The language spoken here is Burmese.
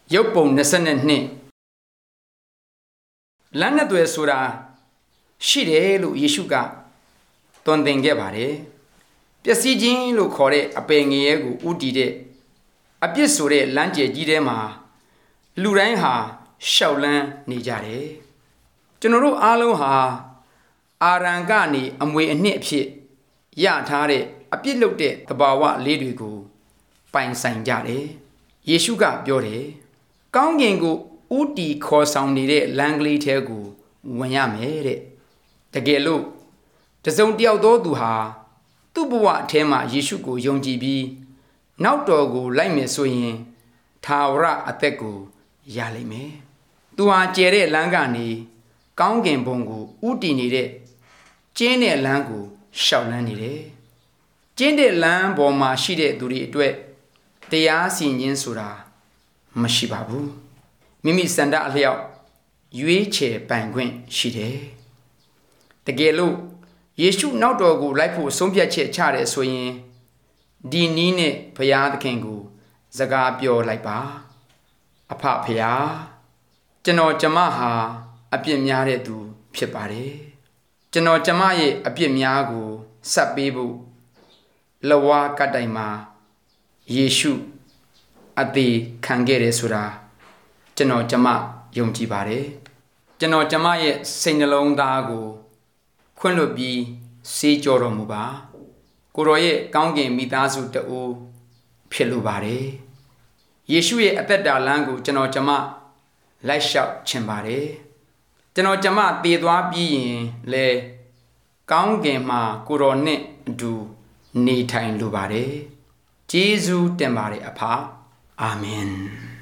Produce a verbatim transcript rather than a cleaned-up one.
ရုပ်ပုံနှစ်နှစ်လမ်းနဲ့သွယ်ဆိုတာရှိတယ်လို့ယေရှုကသွန်သင်ခဲ့ပါတယ်ပျက်စီးခြင်းလို့ခေါ်တဲ့အပယ်ငရဲကိုဥတည်တဲ့အပြစ်ဆိုတဲ့လမ်းကျယ်ကြီးထဲမှာလူတိုင်းဟာရှောက်လန်းနေကြတယ်ကျွန်တော်တို့အားလုံးဟာအာရန်ကနေအမွေအနှစ်အဖြစ်ရထားတဲ့အပြစ်လုပ်တဲ့သဘာဝလေးတွေကိုပိုင်ဆိုင်ကြတယ်ယေရှုကပြောတယ်ကောင်းကင်ကိုဥတီခေါ်ဆောင်နေတဲ့လမ်းကလေးထဲကိုဝင်ရမယ်တဲ့တကယ်လို့တစုံတယောက်သောသူဟာသူ့ဘဝအထဲမှာယေရှုကိုယုံကြည်ပြီးနောက်တော်ကိုလိုက်မယ်ဆိုရင်ထာဝရအသက်ကိုရလိမ့်မယ်သူဟာကျယ်တဲ့လမ်းကနေကောင်းကင်ဘုံကိုဥတီနေတဲ့ကျင်းတဲ့လမ်းကိုရှောက်လန်းနေတယ်ကျင်းတဲ့လမ်းပေါ်မှာရှိတဲ့သူတွေအတွက်တရားစီရင်ခြင်းဆိုတာမရှိပါဘူးမိမိစန္ဒအလျောက်ရွေးချယ်ပိုင်ခွင့်ရှိတယ်တကယ်လို့ယေရှုနောက်တော်ကိုလိုက်ဖို့ဆုံးဖြတ်ချက်ချတယ်ဆိုရင်ဒီနည်းနဲ့ဘုရားသခင်ကိုစကားပြောလိုက်ပါအဖဖျားကျွန်တော်ကျမဟာအပြစ်များတဲ့သူဖြစ်ပါတယ်ကျွန်တော်ကျမရဲ့အပြစ်များကိုဆက်ပေးဖို့လဝါကတိုင်မှာယေရှုအသေးခံခဲ့တယ်ဆိုတာကျွန်တော်ကျမယုံကြည်ပါတယ်ကျွန်တော်ကျမရဲ့စိတ်နှလုံးသားကိုခွင့်လွှတ်ပြီးစေးကြောတော်မူပါကိုရောရဲ့ကောင်းကင်မိသားစုတအိုးဖြစ်လိုပါတယ်ယေရှုရဲ့အသက်တာလမ်းကိုကျွန်တော်ကျမလိုက်လျှောက်ချင်ပါတယ်ကျွန်တော်ကျမတည်သွားပြီးရင်လေကောင်းကင်မှာကိုရောနဲ့အတူနေထိုင်လိုပါတယ်ဂျေဇုတင်ပါတယ်အဖအာမင်